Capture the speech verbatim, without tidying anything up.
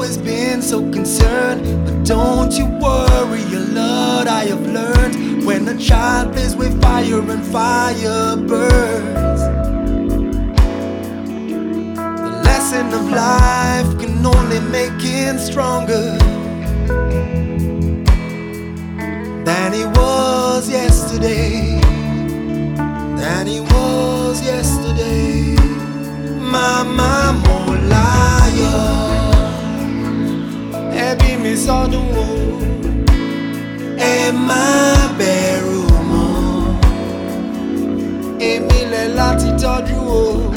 always been so concerned, but don't you worry, a lot I have learned. When a child plays with fire and fire burns, the lesson of life can only make him stronger than he was yesterday, than he was yesterday. Mama mo láyọ̀, ẹbí mi sọ́dún o, ẹ má bẹ̀rù mọ́, èmi lẹ̀ láti tọ́jú o.